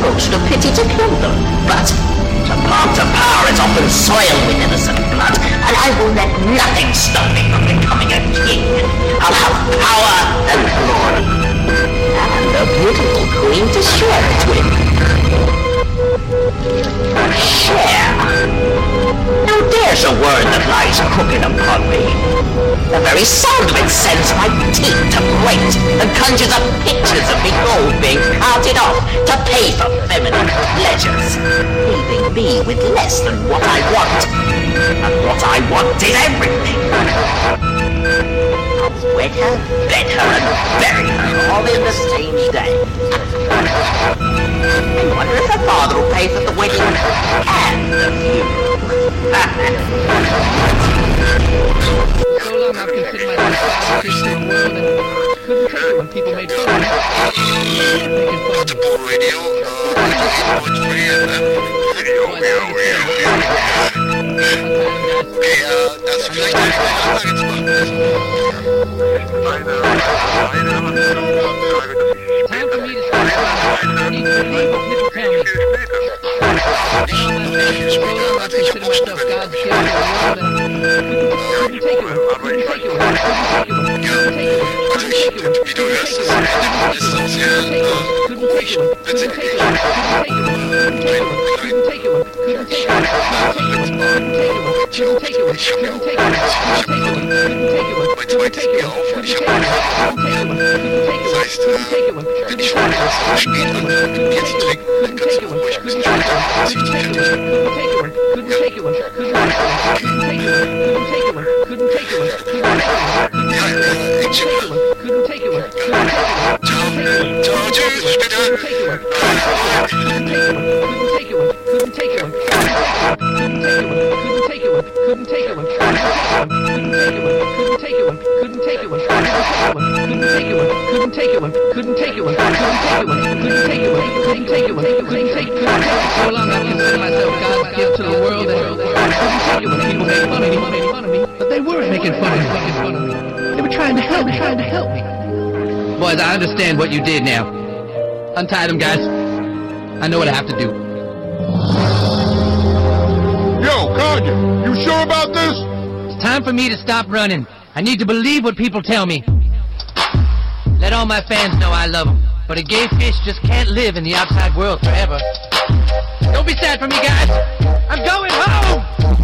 approach to pity to kill them. But the path to power is often soiled with innocent blood, and I will let nothing stop me from becoming a king. I'll have power and glory, and a beautiful queen to share it with. Share? Now there's a word that lies crooked upon me. The very sound of it sends my teeth to grate and conjures up pictures of me gold being carted off to pay for feminine pleasures, leaving me with less than what I want. And what I want is everything. I'll wed her, bed her, and bury her all in the same day. I wonder if her father will pay for the wedding and the funeral. So long I've considered myself a Christian world and couldn't take it when people made fun of me. Making fun of me. Radio, das vielleicht eine Ansage zu machen. Time for me to start. I need to believe what people tell me. So long I've considered myself God's gift to the world and couldn't take it when Wie du hörst, es ist so sehr Heute ist mir auf und ich habe das heißt, wenn ich schon so spät an Bier zu trinken, dann kannst du ruhig ein bisschen später, dass ich dich kenne. Ciao, tschüss, bis später. So long I've considered myself God's gift to the world and couldn't take it when people made fun of me. But they weren't making fun of me. They were trying to help me. Boys, I understand what you did now. Untie them, guys. I know what I have to do. Yo, Kanye, you sure about this? It's time for me to stop running. I need to believe what people tell me. Let all my fans know I love them. But a gay fish just can't live in the outside world forever. Don't be sad for me, guys. I'm going home!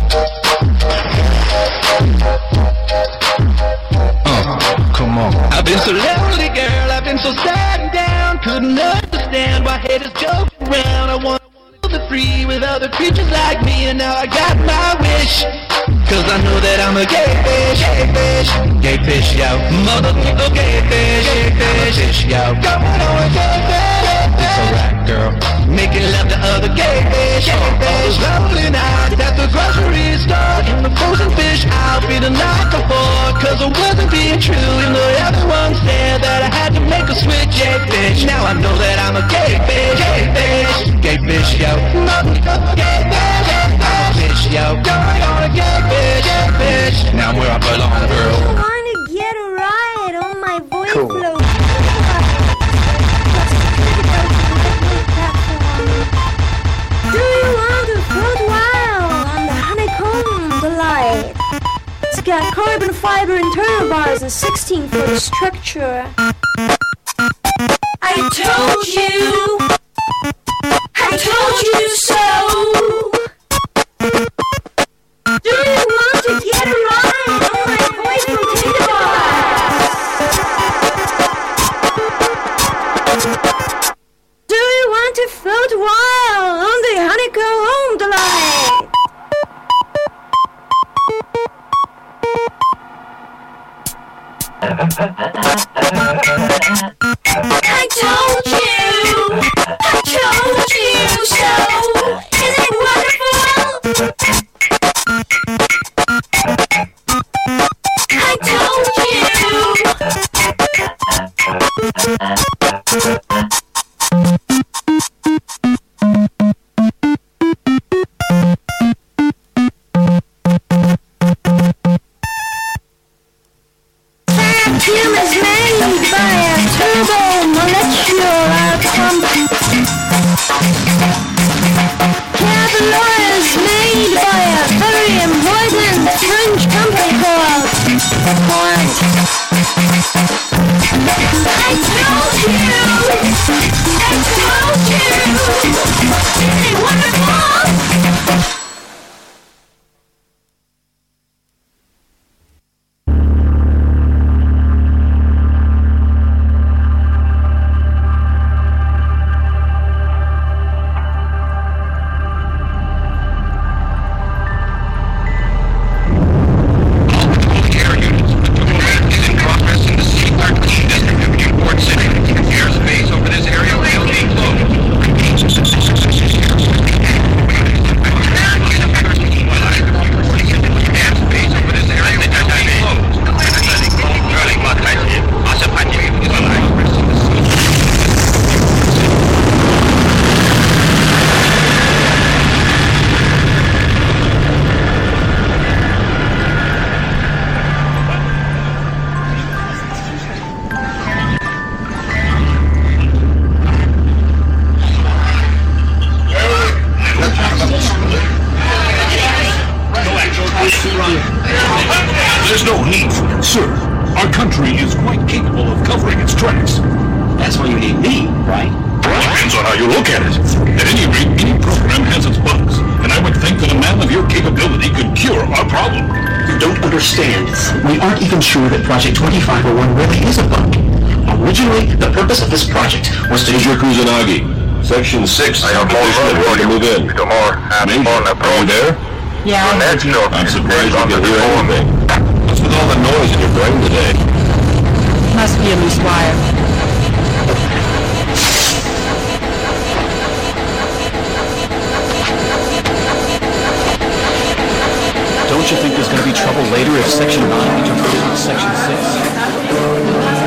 Come on. I've been so lonely, girl. I've been so sad and down. Couldn't understand why haters joke around. I want to be free with other creatures like me. And now I got my wish. Cause I know that I'm a gay fish, yo. Motherfucker, gay fish, yo. Come on, gay fish. It's alright, girl. Making love to other gay fish. All those lonely nights at the grocery store. In the frozen fish, I'll be the night before. Cause I wasn't being true, even though everyone said that I had to make a switch, gay fish. Now I know that I'm a gay fish, yo. Motherfucker, gay fish, yo. Going on a gay fish. Now I'm where I belong, girl. I wanna get a ride on my voice flow. Do you want to float wild on the honeycomb delight? It's got carbon fiber internal bars and 16-foot structure. I told you so. Do you want to get a ride on my voice potato bars? Do you want to float wild on the honeycomb delight? I told you so. Isn't it wonderful? I told Vacuum is made by a turbo molecular compound. There's no need for it, sir. Our country is quite capable of covering its tracks. That's why you need me, right? Depends on how you look at it. At any rate, any program has its bugs, and I would think that a man of your capability could cure our problem. You don't understand. We aren't even sure that Project 2501 really is a bug. Originally, the purpose of this project was to... Major Kusanagi, Section 6, competition and ready to move in. Major, are you there? Yeah, I'm surprised you can hear anything. What's with all the noise in your brain today? must be a loose wire. Don't you think there's going to be trouble later if Section 9 interferes with Section 6?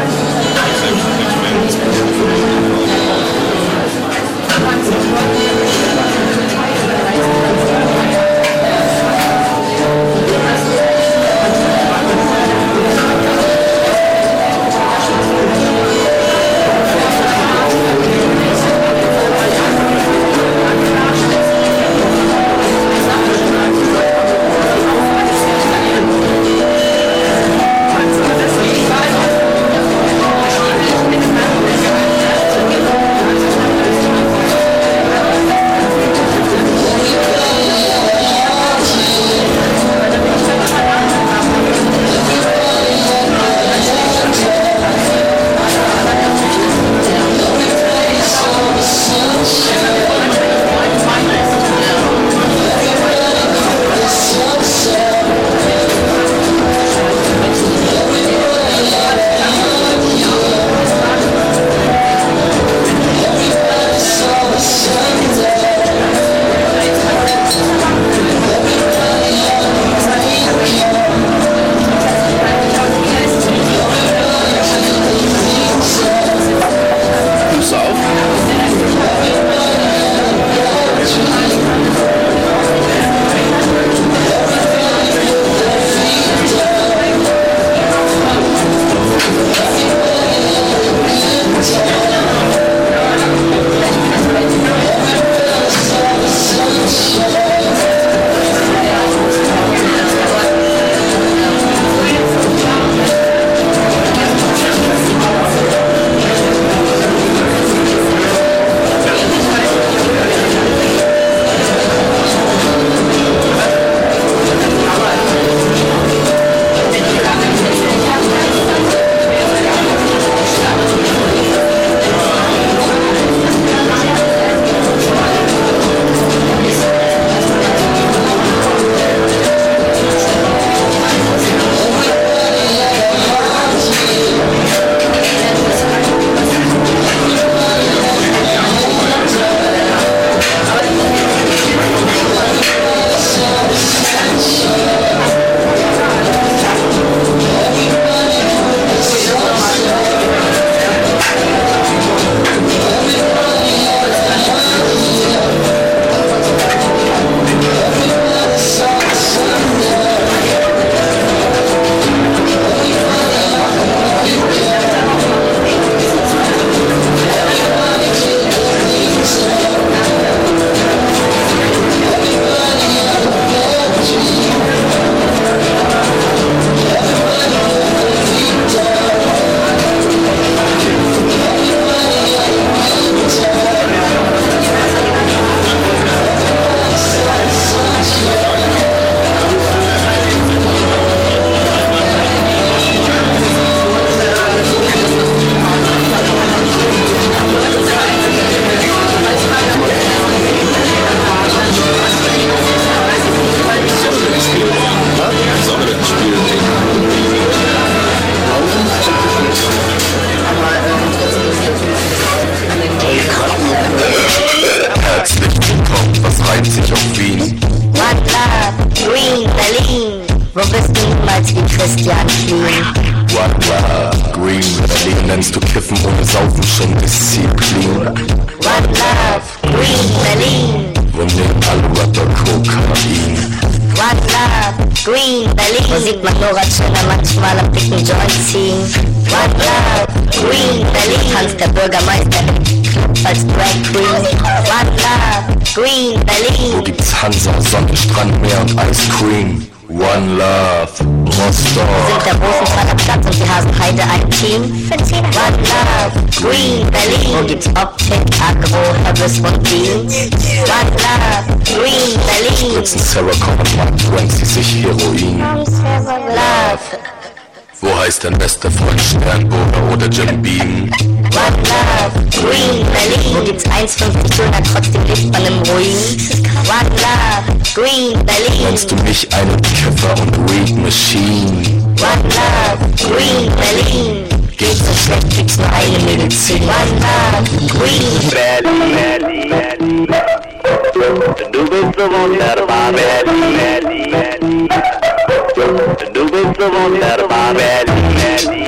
One Love, Rostock. Wir sind der Rosenthal Platz und die Hasenheide ein Team. One Love, Green Berlin. Wo gibt's Optik, Agro, Herbes und Beans? One Love, Green Berlin. Spritzen Sarah Connor, drängt sie sich Heroin. Love. Wo heißt dein bester Freund Sternburger oder Jim Beam? One Love, Green Berlin. Wo gibt's 1,50 Döner, trotzdem lebt man im Ruin? One Love, Green Berlin. Nennst du mich einen Kiffer und Weed Machine? One Love, Green Berlin. Geht's so schlecht, kriegst nur eine Medizin. One Love, Green Berlin. Du bist so wunderbar, Berlin. Du bist so wunderbar, Berlin.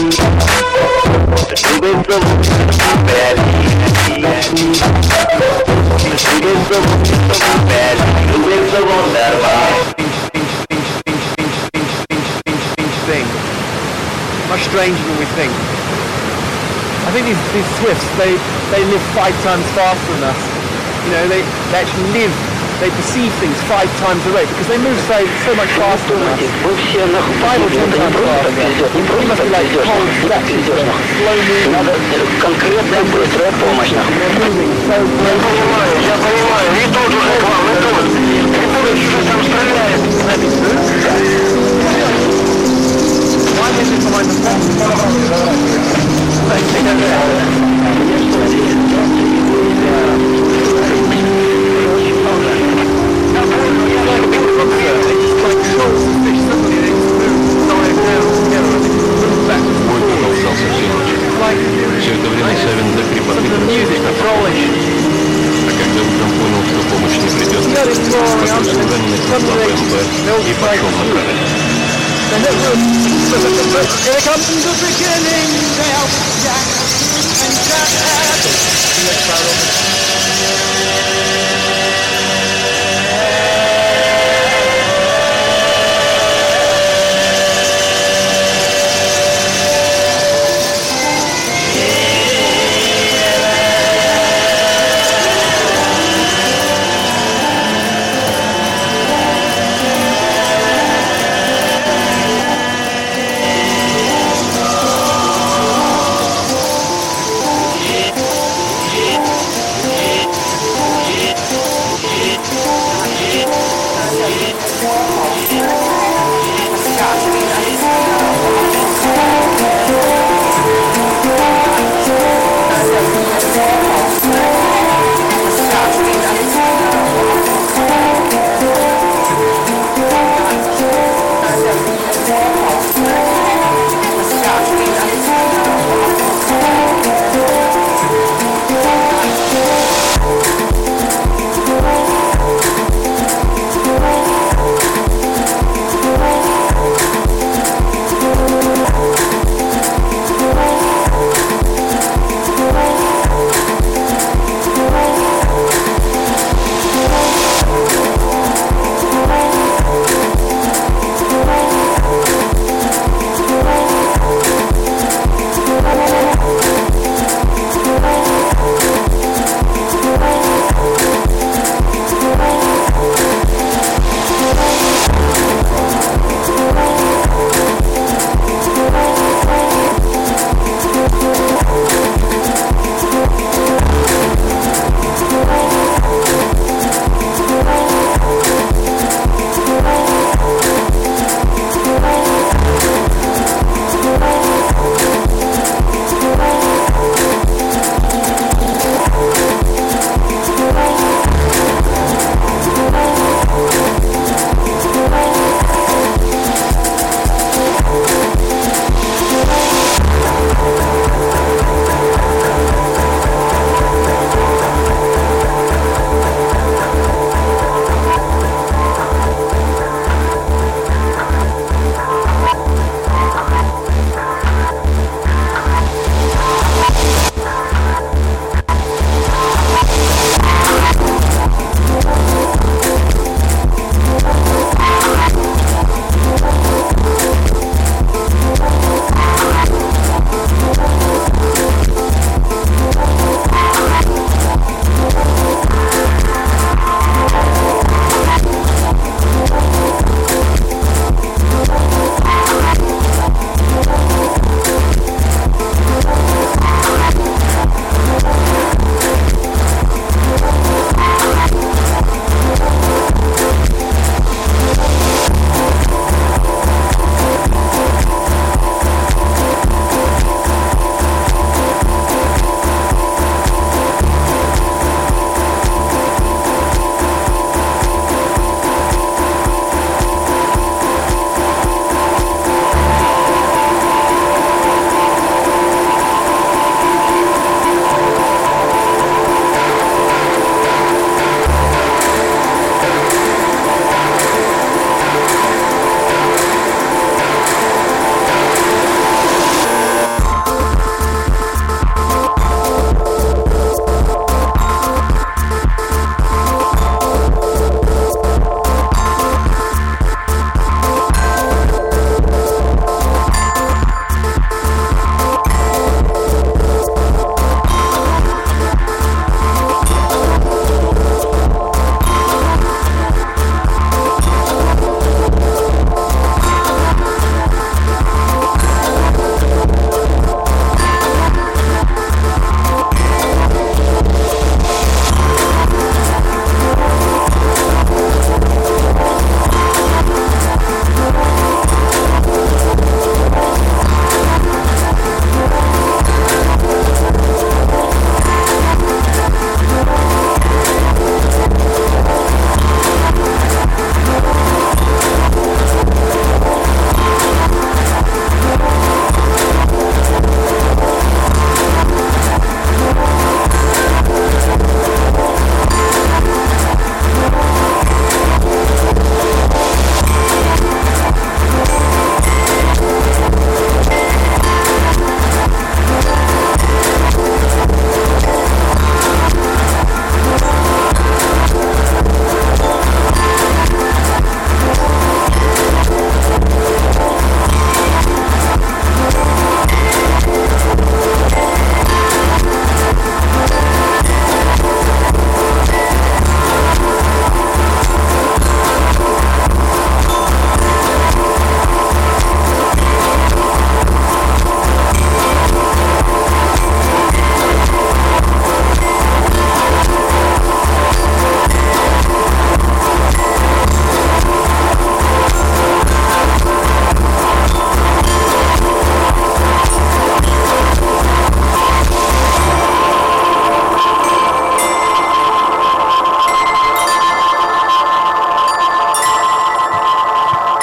Du bist so wunderbar, Berlin. Du bist so wunderbar, Berlin. Du bist so wunderbar. Thing. Much stranger than we think. I think these Swifts, they live 5 times faster than us. You know, they actually live, they perceive things 5 times the rate because they move so much faster than us. 5 or 10 times faster. We must be like cold statues, slow moving. Конкретная быстрая помощь. Moving so gracefully. Я понимаю, и тут уже к вам, и тут. И тут уже там стреляет. Why is it behind the Бой продолжался всю ночь. Все это время Савин до хрипоты а когда утром понял, что помощь не придет, попросил раненых на БМП и пошел на король. Here comes the beginning, they'll Jack and Jack.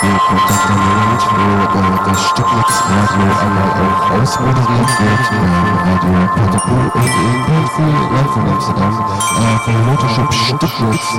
das Stück jetzt Radio einmal auch ausmoderiert wird beim Radio Patapool und in Belfry, live von Amsterdam, von Motorshop Stückwitz.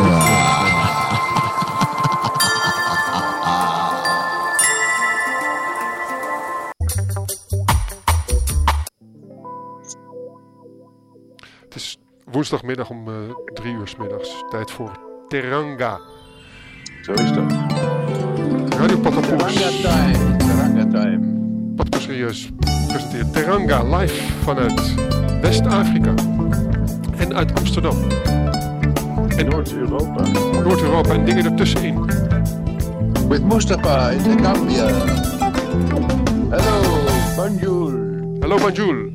Het is woensdagmiddag om 3 uur 's middags. Tijd voor Teranga. Zo is dat. Radio Patapoes. Teranga time. Patapoes serieus presenteert Teranga live vanuit West-Afrika. En uit Amsterdam. En Noord-Europa. Noord-Europa en dingen ertussenin. With Mustafa in the Gambia. Hello, Banjul. Hallo Banjul.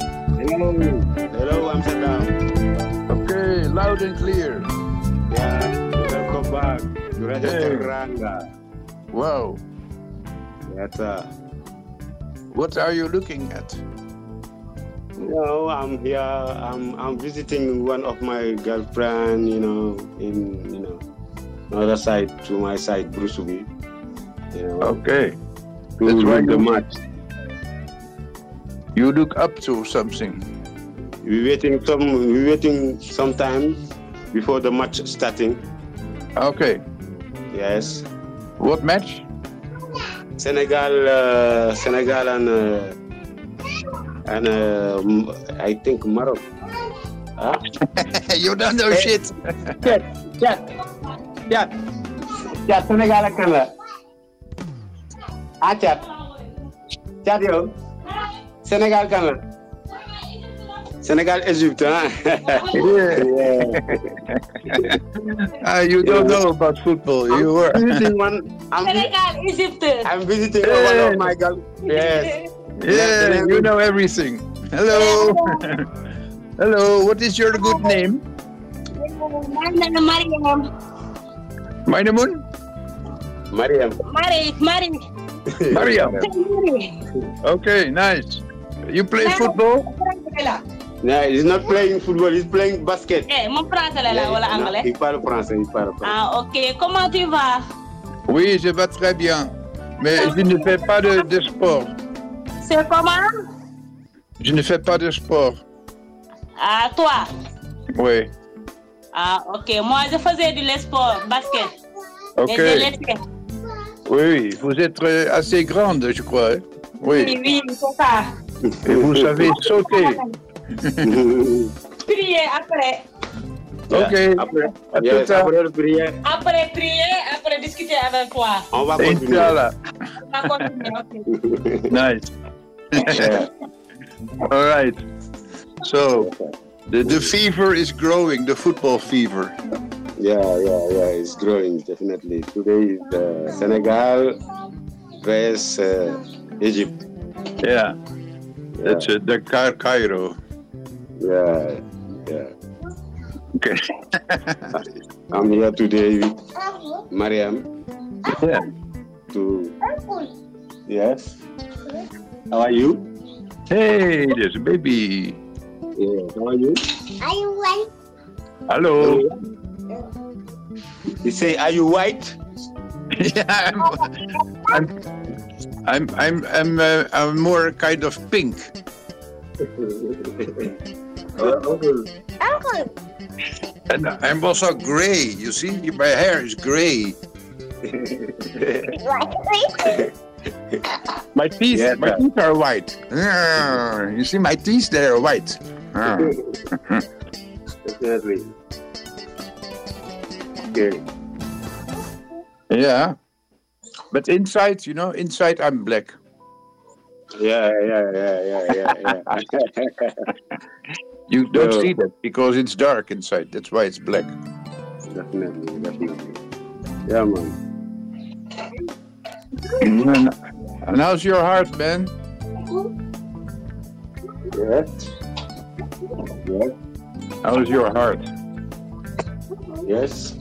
Hello Amsterdam. Okay, loud and clear. Yeah, welcome back to Radio Teranga. Wow. Yes, what are you looking at? No, I'm here. I'm visiting one of my girlfriend. In another side to my side, Brusubi. Okay. That's why the match. You look up to something. We're waiting some time before the match starting. Okay. Yes. What match? Senegal and I think Morocco. Huh? You don't know shit. Chat. Senegal kan la. Chat yo. Senegal kan la. Senegal Egypt, huh? You don't know about football. You were. Senegal Egypt. I'm visiting one of my girls. Yes. Yeah, you know everything. Hello. Hello. What is your good name? Mariam. Mariam. Mariam. Okay, nice. You play football? No, he's not playing football, he's playing basket. Mon français là wala anglais? Il parle français. Ah, ok. Comment tu vas? Oui, je vais très bien. Mais je ne fais pas de sport. C'est comment? Je ne fais pas de sport. Ah, toi? Oui. Ah, ok. Moi, je faisais du sport, basket. Ok. Et je l'ai fait. Oui, vous êtes assez grande, je crois. Hein? Oui. Oui, c'est ça. Et vous savez sauter. Prier après. Ok. Après prier, après discuter avec toi. On va continuer. Okay. Nice. All right. So, the fever is growing, the football fever. Yeah, it's growing, definitely. Today is Senegal versus Egypt. Yeah. That's the Cairo. Yeah. Okay. I'm here today with Mariam. Yeah. Yes. How are you? Hey, there's a baby. Yeah. How are you? Are you white? Hello. You say, are you white? Yeah, I'm more kind of pink. Uncle. And I'm also gray. You see, my hair is gray. My teeth are white. You see, my teeth, they are white. Definitely. Okay. Yeah. But inside, inside I'm black. Yeah. You don't see that because it's dark inside. That's why it's black. Definitely. Yeah, man. And how's your heart, man? Yes. How's your heart? Yes.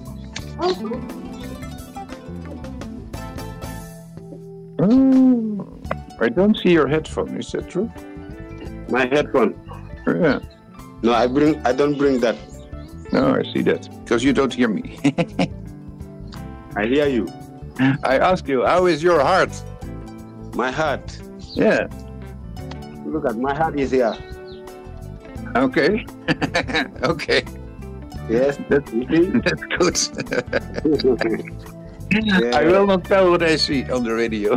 I don't see your headphone. Is that true? My headphone? Yeah. No, I don't bring that. No, I see that. Because you don't hear me. I hear you. I ask you, how is your heart? My heart. Yeah. Look at my heart is here. Okay. Okay. Yes, that's good. Yeah. I will not tell what I see on the radio.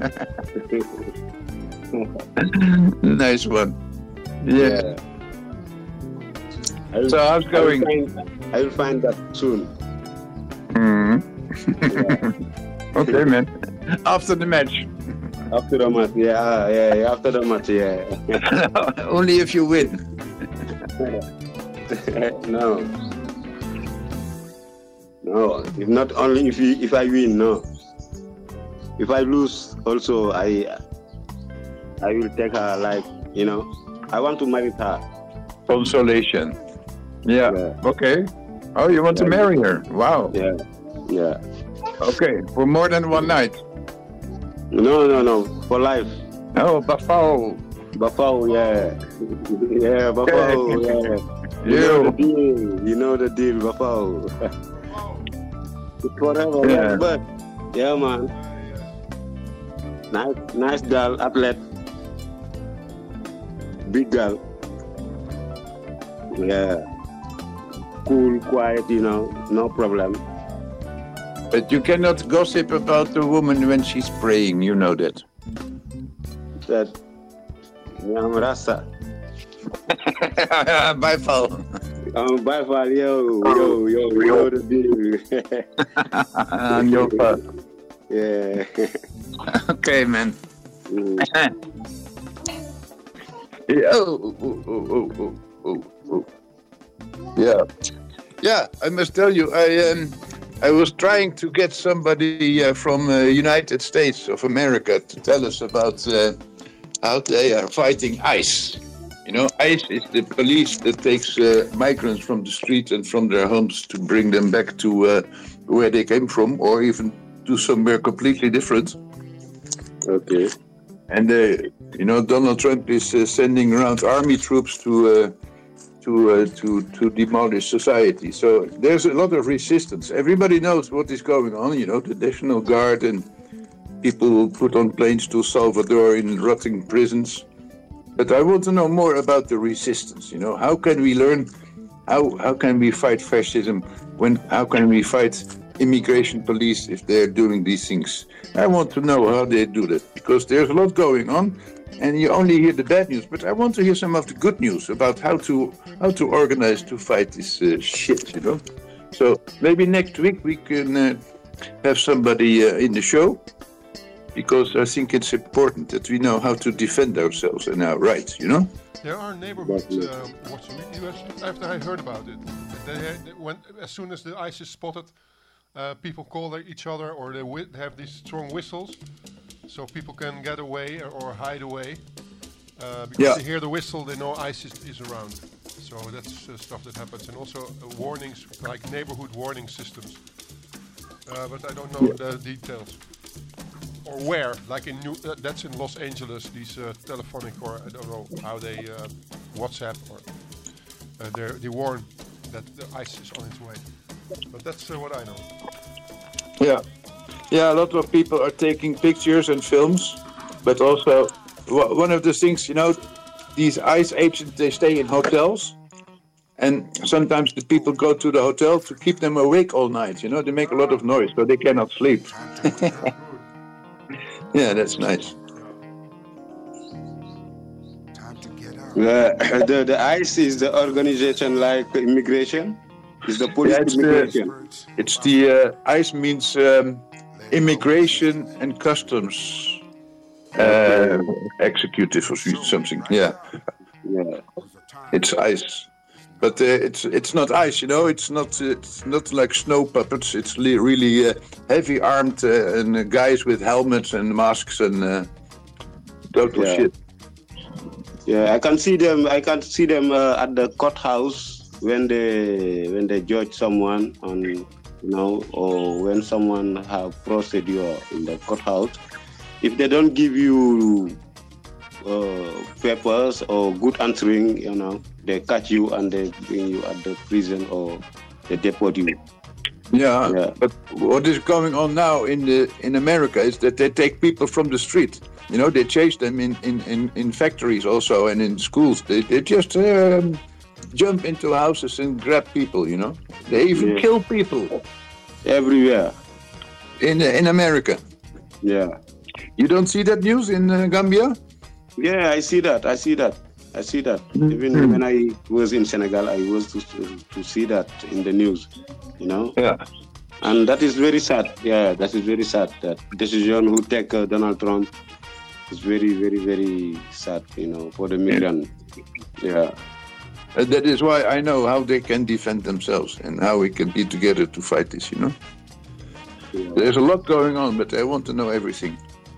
Nice one. Yeah. So how's it going? I will find that soon. Okay, man. After the match. After the match, yeah. After the match, yeah. Only if you win. No. If not only if I win, no. If I lose, also I will take her, like, you know. I want to marry her. Consolation. Yeah. Okay. Oh, you want to marry her? Wow. Yeah. Okay. For more than one night. No. For life. Oh, Bafao. Bafao, yeah. Yeah, Bafao, yeah. You know the deal, Bafao. It's forever, Yeah. but yeah, man. Nice girl, athlete. Big girl. Yeah. Cool, quiet, you know, no problem. But you cannot gossip about the woman when she's praying, you know that. That I'm Rasta. By phone. By phone, yo, you know the deal. I'm your part. Yeah. Okay, man. Yeah. Yeah, I must tell you, I was trying to get somebody from United States of America to tell us about how they are fighting ICE. You know, ICE is the police that takes migrants from the street and from their homes to bring them back to where they came from, or even to somewhere completely different. Okay. And you know, Donald Trump is sending around army troops to demolish society. So there's a lot of resistance. Everybody knows what is going on. You know, the National Guard and people put on planes to Salvador in rotting prisons. But I want to know more about the resistance. You know, how can we learn? How can we fight fascism? How can we fight immigration police if they're doing these things? I want to know how they do that, because there's a lot going on, and you only hear the bad news. But I want to hear some of the good news about how to organize to fight this shit. You know, so maybe next week we can have somebody in the show, because I think it's important that we know how to defend ourselves and our rights. You know. There are neighborhood watching. After I heard about it, as soon as the ICE is spotted, people call each other, or they have these strong whistles, so people can get away or hide away. Because they hear the whistle, they know ICE is around. So that's stuff that happens, and also warnings, like neighborhood warning systems. But I don't know the details. Or where, like in that's in Los Angeles, these telephonic, or I don't know how they WhatsApp, or they warn that the ICE is on its way. But that's what I know. Yeah, a lot of people are taking pictures and films, but also one of the things, you know, these ICE agents, they stay in hotels, and sometimes the people go to the hotel to keep them awake all night. You know, they make a lot of noise, so they cannot sleep. Yeah, that's nice. The ICE is the organization like immigration. Is the police immigration? It's the ICE means immigration and customs executive or something. Yeah. It's ICE, but it's not ICE. You know, it's not like snow puppets. It's really heavy armed and guys with helmets and masks and total shit. Yeah, I can see them. at the courthouse when they judge someone on, you know, or when someone have procedure in the courthouse. If they don't give you papers or good answering, you know, they catch you and they bring you at the prison or they deport you. Yeah, but what is going on now in America is that they take people from the street. You know, they chase them in factories also and in schools. They just jump into houses and grab people. You know, they even kill people everywhere in America. Yeah. You don't see that news in Gambia? Yeah, I see that. Even when I was in Senegal, I was to see that in the news, you know? Yeah. And that is very sad. Yeah, that is very sad. That decision who take Donald Trump is very, very, very sad, you know, for the million. Yeah. That is why I know how they can defend themselves and how we can be together to fight this, you know? Yeah. There's a lot going on, but I want to know everything.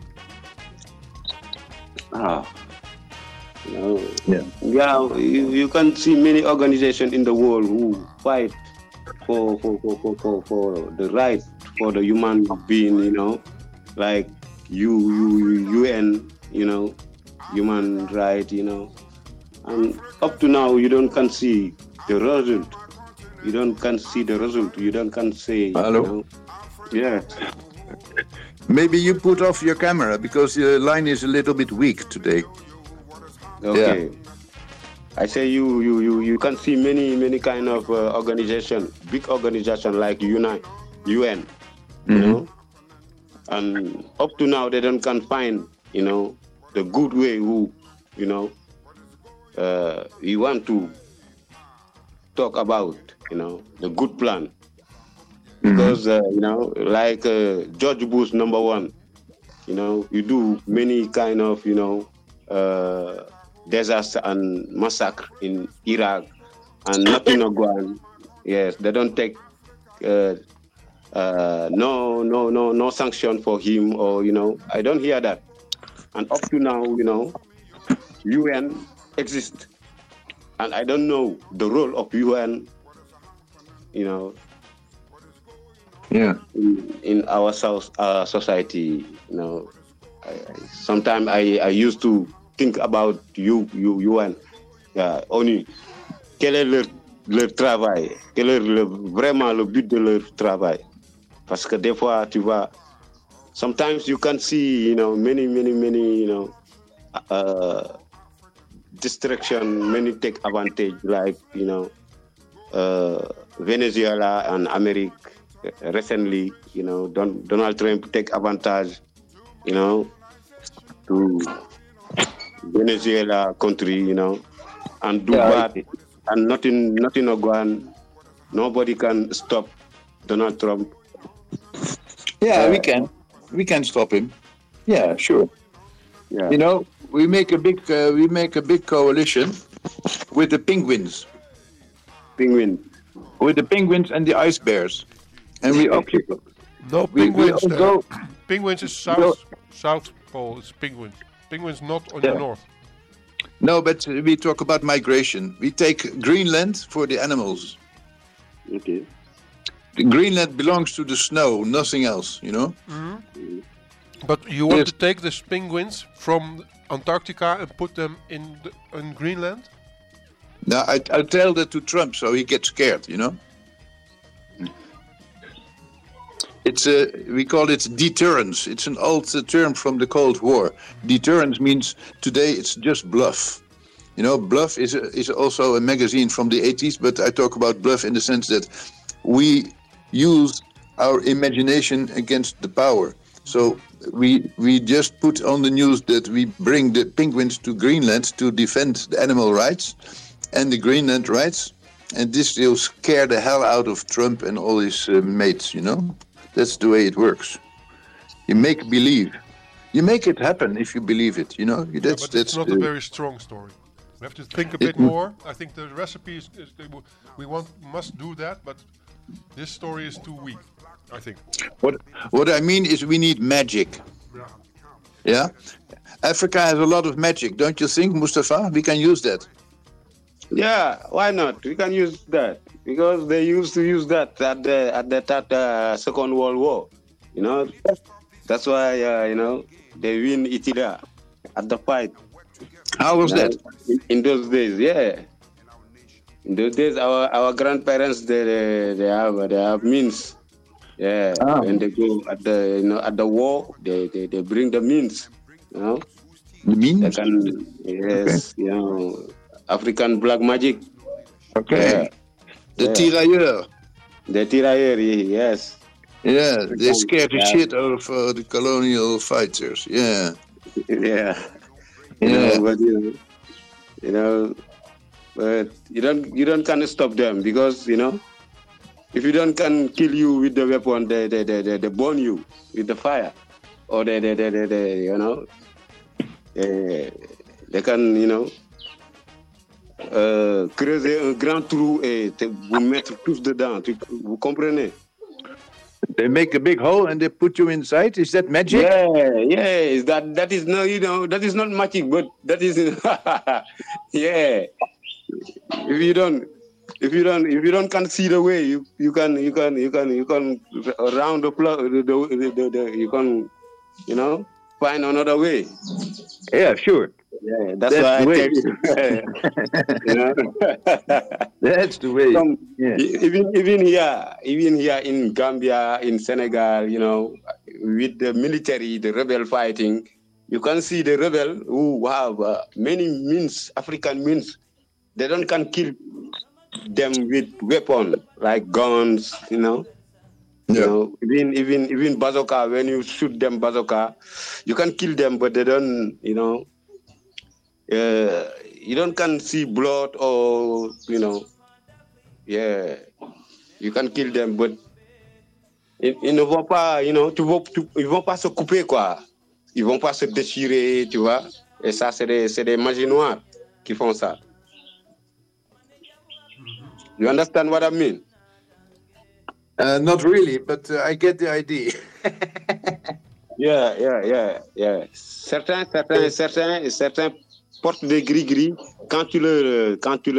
You can see many organizations in the world who fight for the right for the human being, you know, like UN, you know, human right, you know, and up to now you can see the result. You can say. Hello. You know, yeah. Maybe you put off your camera because the line is a little bit weak today. Okay. Yeah. I say you can see many kind of organization, big organization like UN, you know, and up to now they can find, you know, the good way who, you know, we want to talk about, you know, the good plan. Because, you know, like George Bush #1, you know, you do many kind of, you know, disaster and massacre in Iraq and nothing going. Yes, they don't take no sanction for him, or, you know, I don't hear that. And up to now, you know, UN exists, and I don't know the role of UN, you know, in our society. You know, sometimes I used to think about UN. Only quel est leur travail, quel est vraiment le but de leur travail. Parce que des fois, tu vois, sometimes you can see, you know, many, you know, distraction, many take advantage, like, you know, Venezuela and America recently, you know, Donald Trump take advantage, you know, to Venezuela country, you know, and do bad, and nothing going. Nobody can stop Donald Trump. Yeah, we can stop him. Yeah, sure. Yeah. You know, we make a big coalition with the penguins. With the penguins and the ice bears, and we occupy. No penguins. Penguins is South Pole. It's penguins. Penguins not on the north. No, but we talk about migration. We take Greenland for the animals. Okay. Greenland belongs to the snow, nothing else, you know? Mm-hmm. But you want to take the penguins from Antarctica and put them in Greenland? Now, I tell that to Trump, so he gets scared, you know? It's we call it deterrence. It's an old term from the Cold War. Deterrence means today it's just bluff. You know, Bluff is also a magazine from the 80s, but I talk about bluff in the sense that we use our imagination against the power. So we just put on the news that we bring the penguins to Greenland to defend the animal rights and the Greenland rights, and this will scare the hell out of Trump and all his mates, you know? That's the way it works. You make believe. You make it happen if you believe it, you know? But it's not a very strong story. We have to think a bit more. I think the recipe must do that, but this story is too weak, I think. What I mean is we need magic. Yeah? Africa has a lot of magic, don't you think, Mustafa? We can use that. Yeah, why not? We can use that because they used to use that at the Second World War. You know, that's why you know, they win Italy at the fight. How was that? In those days, yeah. In those days, our grandparents they have means Yeah, when they go at the war, they bring the means, you know. The means? They can, yes, you know, African black magic. Okay. The tirailleur. The tirailleur, yes. Yeah, they scared the shit out of the colonial fighters. Yeah. Yeah. But but you don't kind of stop them because if you don't can kill you with the weapon, they burn you with the fire, or they can creuser un grand trou et vous mettre tous dedans. Vous comprenez? They make a big hole and they put you inside. Is that magic? Yeah. That is no, that is not magic, but that is yeah. If you don't can see the way, you can around the you can find another way. Yeah, sure. Yeah, that's why I tell you. That's the way. Even here in Gambia, in Senegal, with the military, the rebel fighting, you can see the rebel who have many means, African means. They don't can kill them with weapons like guns, Yeah. Even bazooka. When you shoot them bazooka, you can kill them, but they don't. You don't can see blood or Yeah, you can kill them, but ils ne vont pas, ils vont pas se couper quoi. Ils vont pas se déchirer, tu vois. Et ça, c'est des magies noires qui font ça. You understand what I mean? Not really, but I get the idea. Yeah. Certains portent des gris-gris quand tu leur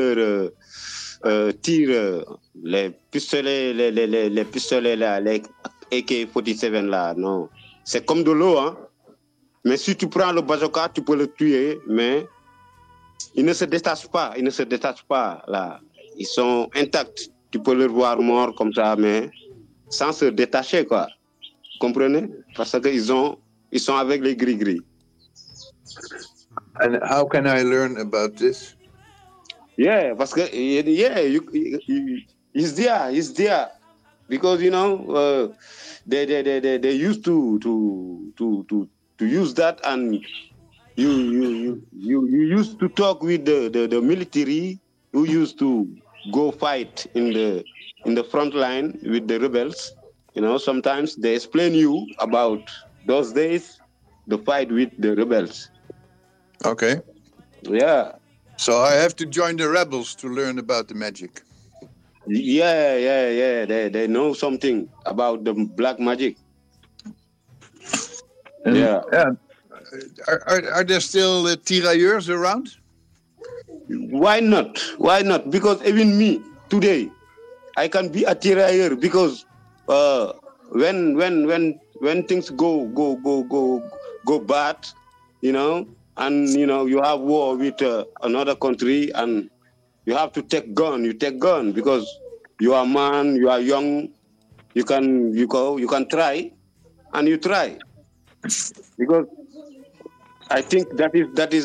tires les pistolets, les pistolets là, les AK-47 là, non. C'est comme de l'eau, hein. Mais si tu prends le bazooka, tu peux le tuer, mais ils ne se détachent pas, là. Ils sont intacts. Tu peux les voir morts comme ça, mais sans se détacher, quoi. Vous comprenez? Parce qu'ils sont avec les gris-gris. And how can I learn about this? Yeah, parce que he's there, because they used to use that, and you used to talk with the military who used to go fight in the front line with the rebels. Sometimes they explain you about those days, the fight with the rebels. Okay. Yeah. So I have to join the rebels to learn about the magic. Yeah. They know something about the black magic. Yeah. Are there still tirailleurs around? Why not? Because even me today, I can be a tirailleur because when things go bad, and you have war with another country, and you have to take gun. You take gun because you are man, you are young. You can try, and you try, because I think that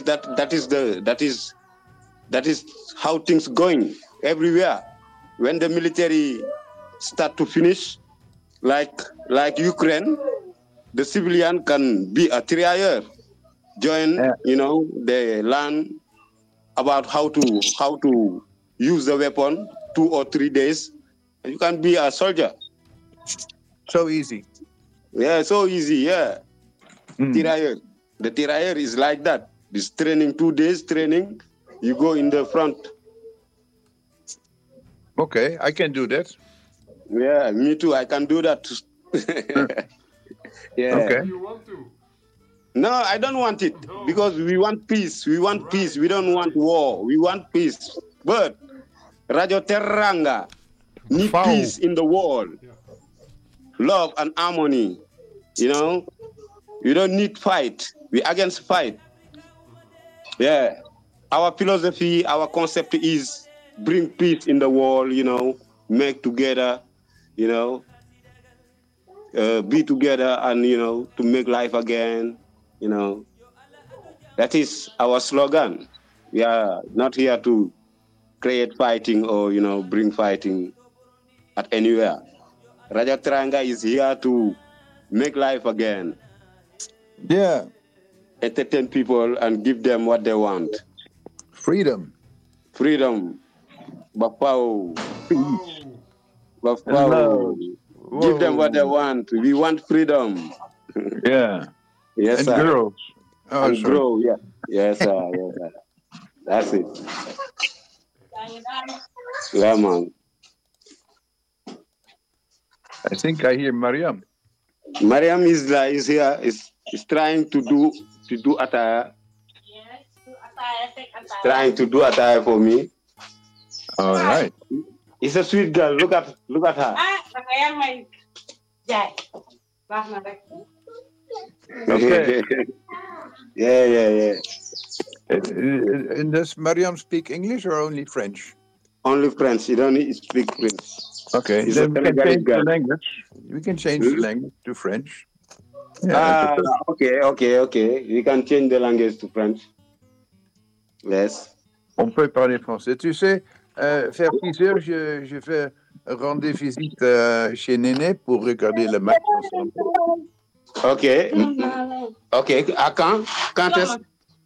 is how things going everywhere. When the military start to finish, like Ukraine, the civilian can be a tirailleur. Join, they learn about how to use the weapon 2 or 3 days, and you can be a soldier. So easy. Yeah, so easy. Yeah. Tirailleur. The tirailleur is like that. This training, 2 days training, you go in the front. Okay, I can do that. Yeah, me too. I can do that. Yeah. Okay. You want to? No, I don't want it, because we want peace. We want peace. We don't want war. We want peace. But Radio Teranga need peace in the world. Love and harmony. You don't need fight. We against fight. Yeah. Our philosophy, our concept is bring peace in the world, make together, be together and, to make life again, That is our slogan. We are not here to create fighting or, bring fighting at anywhere. Raja Tranga is here to make life again. Yeah. Entertain people and give them what they want. Freedom. Bapao. Bapao. Give them what they want. We want freedom. Yeah. Yes, and sir. Girls. Oh, and sorry. grow, yeah. Yes, sir. Yes, sir. That's it. Yeah, man. I think I hear Mariam. Mariam is here. Is trying to do attire. Trying to do attire for me. All right. It's a sweet girl. Look at her. Okay. Yeah. And does Mariam speak English or only French? Only French. She don't speak French. Okay. She's Then we can change girl. the language. We can change the language to French. Yeah, Okay. We can change the language to French. Yes. On peut parler français. Tu sais, vers 6 heures, je vais rendre visite chez Néné pour regarder le match ensemble. Ok. À quand? Quand est-ce?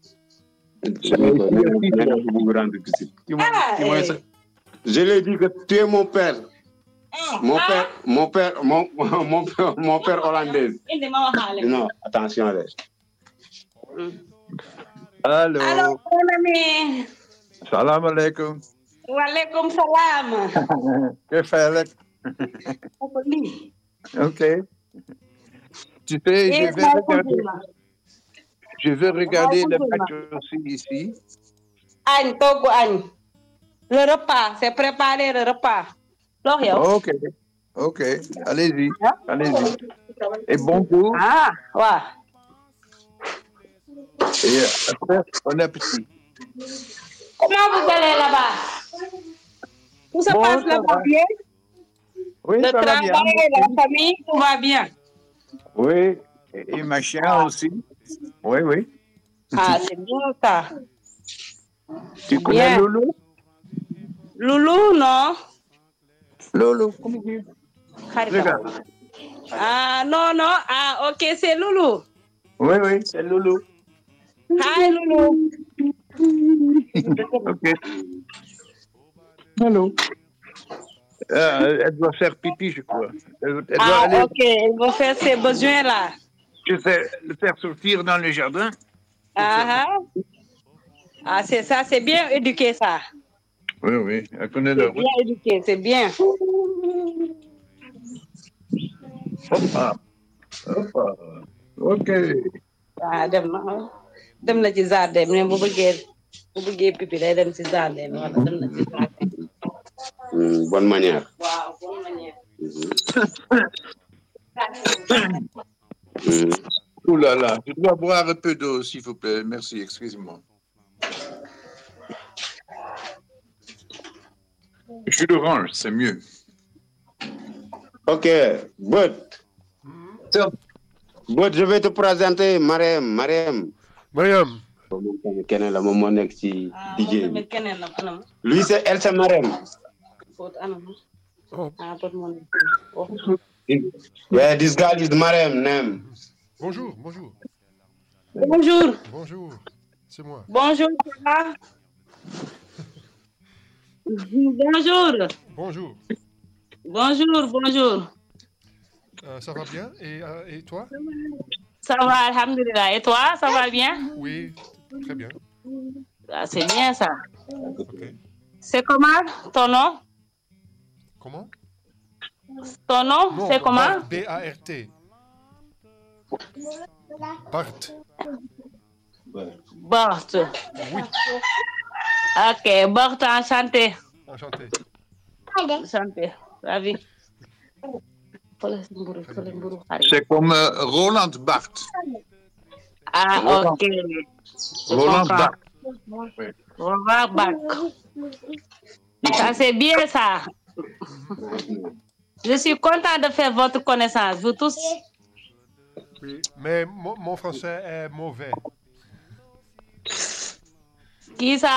Je lui ai dit que tu es mon père. Mon père hollandais. Non, attention. Allô. Allô, mon ami. Salam alaikum. Walaikum salam. Que fait Ok. Tu sais, je vais regarder le match aussi ici. Agne, Togo, Agne. Le repas, c'est préparer le repas. Ok. Allez-y. Et bon goût. Ah, ouais. Et après, bon appétit. Comment vous allez là-bas? Tout se passe là-bas bien? Oui, le ça va travail bien. et la famille, tout va bien. Oui, et ma chienne aussi. Oui. Ah, c'est bien ça. Tu connais Loulou? Loulou, non? Loulou, comment dire? Regarde. Ah, non. Ah, ok, c'est Loulou. Oui, c'est Loulou. Hi, Loulou. Ok. Hello. Elle doit faire pipi, je crois. Elle doit aller. Ok, elle va faire ses besoins là. Je vais le faire sortir dans le jardin. Ah, c'est ça, c'est bien éduqué ça. Oui, elle connaît le C'est bien éduqué, c'est bien. Hoppa. Ok. Ah, dem na ci jardin ne bu bëggee pipi day dem ci jardin wala dem na ci jardin. Bonne manière. Wow, bonne manière. Ouh là là, je dois boire un peu d'eau, s'il vous plaît. Merci, excusez-moi. Jus d'orange, c'est mieux. Ok, but je vais te présenter Mariam. Keneen la moom moo nekk ci DJ bi. Lui c'est elle c'est Mariam. Yeah, this girl is Mariam name. Bonjour. Bonjour. Bonjour, c'est moi. Bonjour, ça va? Bonjour. Ça va bien et toi? Ça va, alhamdulillah. Et toi, ça va bien? Oui, très bien. Ah, c'est bien ça. Ok. C'est comment ton nom? Comment? Ton nom, Non, c'est comment? B-A-R-T. Bart. Bart. Oui. Ok, Bart, enchanté. Enchanté. Ravi. C'est comme Roland Barthes. Ah, ok. Roland Barthes. Roland Barthes. Ça, c'est bien ça. Je suis content de faire votre connaissance, vous tous. Oui, mais mon français est mauvais. Qui ça?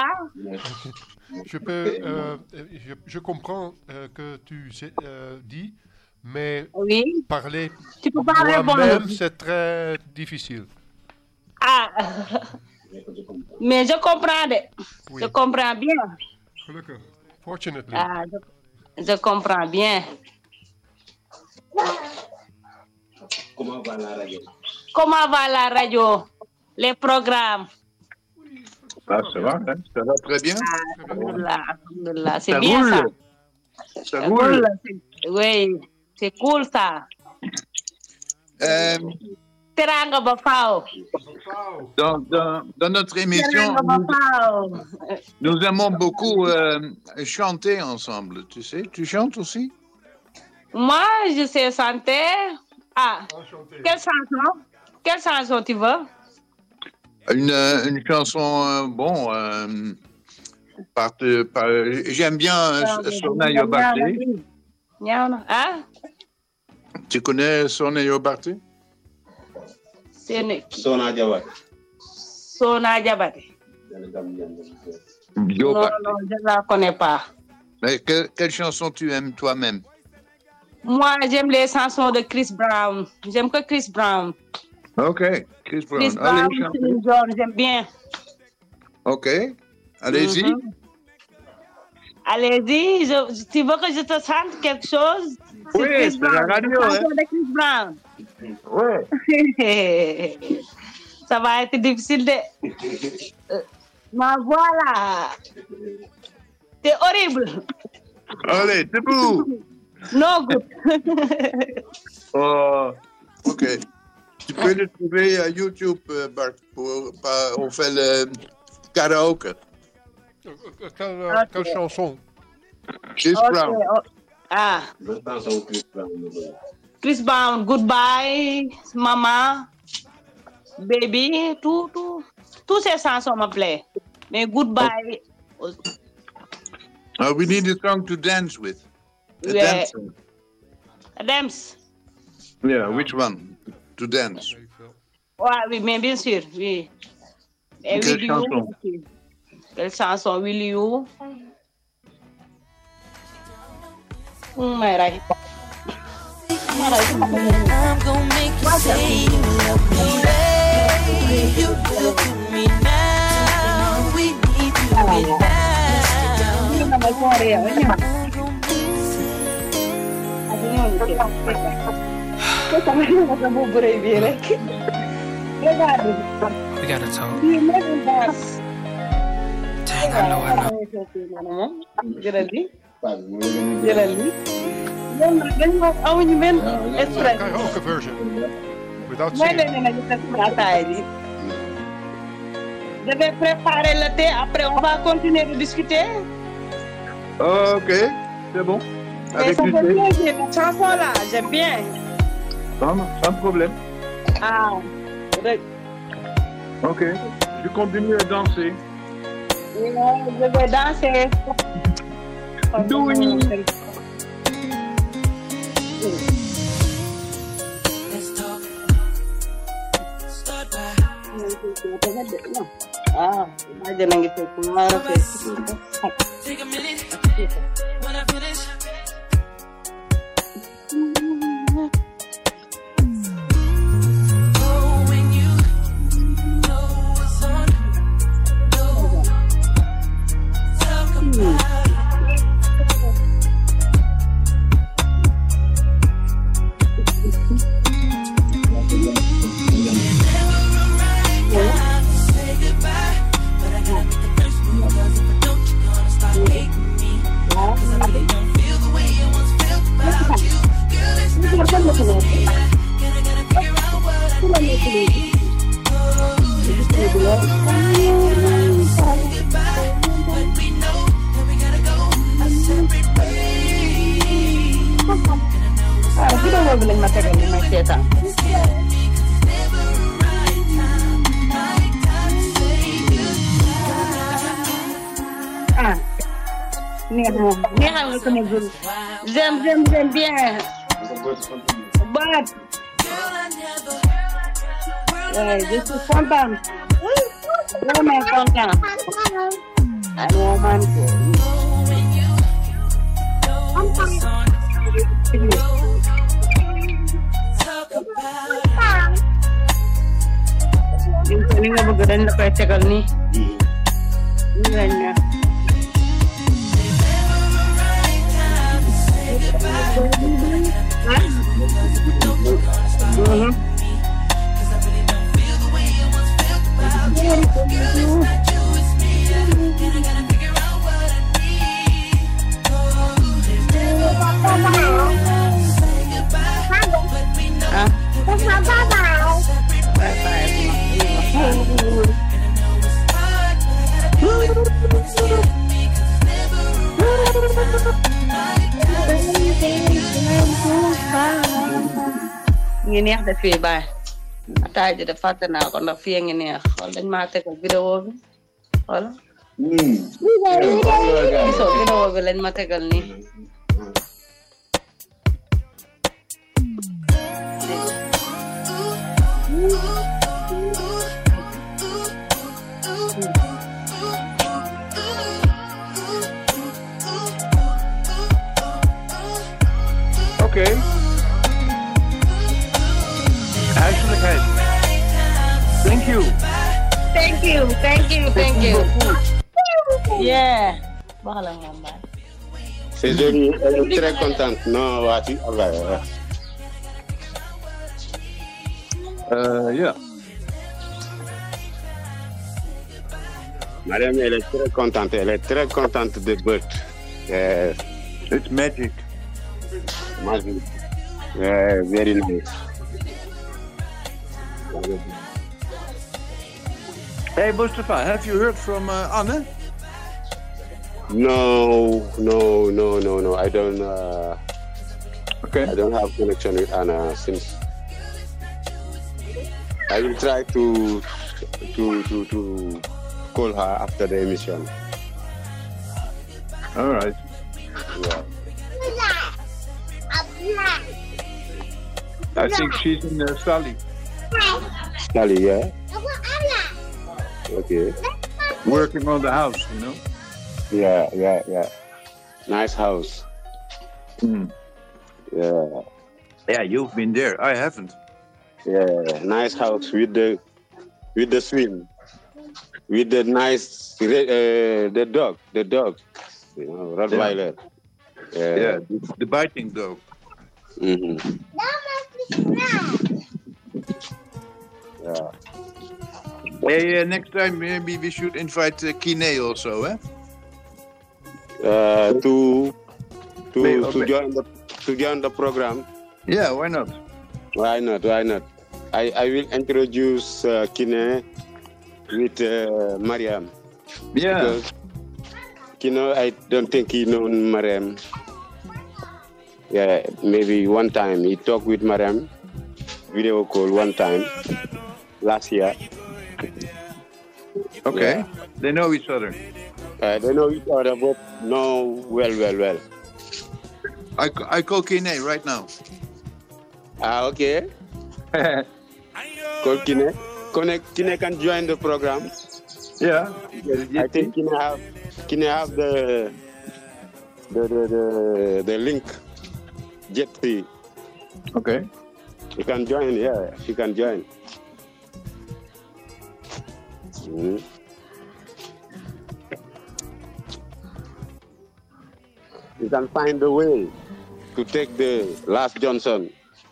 Je comprends que tu dis, mais parler tu peux parler moi-même, c'est très difficile. Ah, mais je comprends. Oui. Je comprends bien. Gelukkig. Fortunately. Ah, je comprends bien. Comment va la radio? Comment va la radio? Les programmes? Ah, ça va, hein? Ça va très bien. Alhamdulillah, c'est Ça bien roule. ça. Ça roule. Oui, c'est cool ça. Teranga Bafao. Dans notre émission, nous aimons beaucoup chanter ensemble, tu sais. Tu chantes aussi? Moi, je sais chanter. Ah, quelle chanson? Quelle chanson tu veux? Une chanson, j'aime bien Sona Yobarte. Hein? Tu connais Sona Yobarte? Sona Jabate. Sona Jabate. Non, je ne la connais pas. Mais quelle chanson tu aimes toi-même? Moi, j'aime les chansons de Chris Brown. J'aime que Chris Brown. Ok, Chris Brown. Chris Brown, Celine Dion, j'aime bien. Ok, allez-y. Allez-y, tu veux que je te chante quelque chose? Oui, c'est la radio. De Chris Brown. Ouais. Ça va être difficile de... Mais voilà. C'est horrible. Allez, debout. No good. Oh, ok. Tu peux le trouver à YouTube, Bart. On fait le karaoke. Quelle chanson? Chris Brown. Ah. Chris Brown, Goodbye, Mama, Baby, tout ces chansons me plaisent. Mais Goodbye. We need a song to dance with. A dance song. A dance. Yeah, which one? To dance. Oui, mais bien sûr, oui. Et Quelle chanson? Quelle chanson? Will You? My right. I'm gonna make you say you love me, babe. You look at me now. We need to get down. We gotta talk. Dang, I know. Karaoke version. Without singing. Je vais préparer le thé, après on va continuer de discuter. Ok, c'est bon. Avec du thé. Cette chanson-là, j'aime bien. Sans problème. Ah, ok, je continue à danser. Je vais danser. Oui. Ah, imagine gitu. Take a minute when I finish. Oh, when you know what's on, talk about it. Feel neexal nga sama groupe. J'aime bien. But ouais, je suis contente. Vraiment contente. Alors, man. Ini nga bëgg dañ la koy tegal nii. Nii lañ neex. Ngi neex de fii baay ataay ji de fàtte naa ko ndax fii ngi neex xool dañ maa tegal vidéo bi xool gisoo vidéo bi lañ ma tegal nii Okay. Eigenlijk. Thank you. Yeah. Bahala nga ba? C'est joli, elle est très contente. Non, Wati, yeah. Madame, elle est très contente de birth. Yes. It's magic. Magic. Yeah, very nice. Hey Mustafa, have you heard from Anne? No. I don't. Okay. I don't have connection with Anna since. I will try to call her after the emission. All right. Yeah. I think she's in Sally. Sally, yeah. Okay. Working on the house, you know. Yeah. Nice house. Mm. Yeah. Yeah, you've been there. I haven't. Yeah, nice house with the swim, with the nice the dog, you know, Rottweiler. Yeah, the biting dog. Mm-hmm. Yeah. Hey, next time maybe we should invite Kine also, eh? To join the program. Yeah, why not? Why not? I will introduce Kine with Mariam. Yeah. Because, I don't think he knows Mariam. Yeah, maybe one time he talked with Mariam, video call one time last year. Okay. Yeah. They know each other. They know each other, but know well. I call Kine right now. Okay. Call Kine. Kine can join the program. Yeah. I think Kine have the link. Jetty. Okay. You can join. Yeah, you can join. Mm-hmm. You can find a way to take the last Johnson.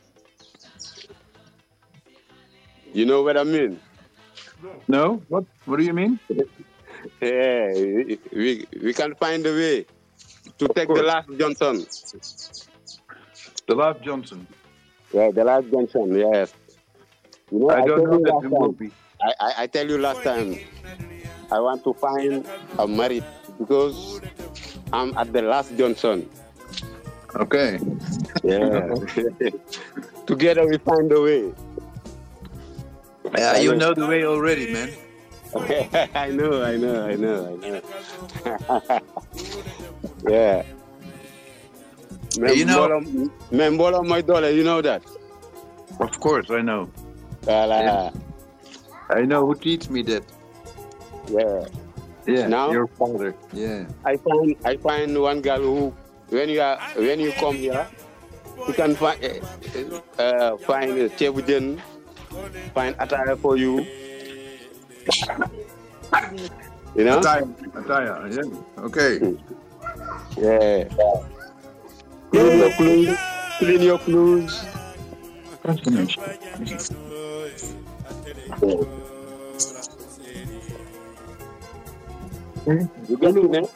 You know what I mean? No? What do you mean? Yeah, we can find a way to take the last Johnson. The last Johnson. Yeah, the last Johnson, yes. You know, I don't know that movie. I tell you last time, I want to find a married because I'm at the last Johnson. Okay. Yeah. Together we find a way. Yeah, you know the way already, man. I know. Yeah. You know- Membola, my daughter, you know that? Of course, I know. Voilà. I know who teach me that. Yeah. Yeah, Now your father. Yeah. I find one girl who when you come here, you can find Chebujen, find attire for you. You know? Attire, yeah. Okay. Yeah. Clean your clothes. You get to know?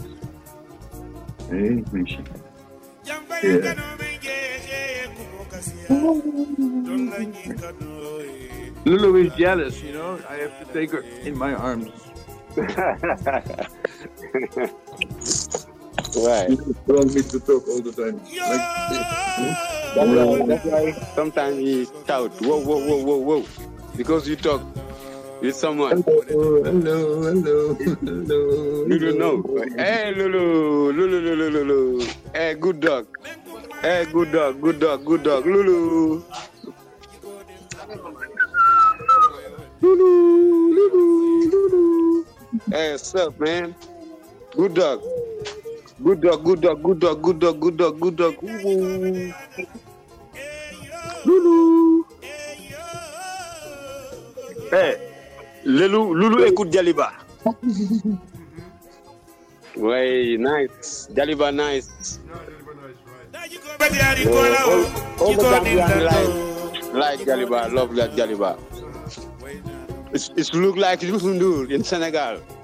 Hey, Michi. Yeah. Lulu is jealous, you know. I have to take her in my arms. Right. You want me to talk all the time. That's why sometimes he shout, whoa, because you talk with someone. Hello. Lulu, no. Hey, Lulu. Hey, good dog. Lulu. Hey, what's up, man? Good dog. Good dog. Ooh. Lulu. Hey, Lulu écoute Jaliba. Ouais, nice. Jaliba nice. All the Gambians like Jaliba, love that Jaliba. It look like Youssou N'Dour in Senegal.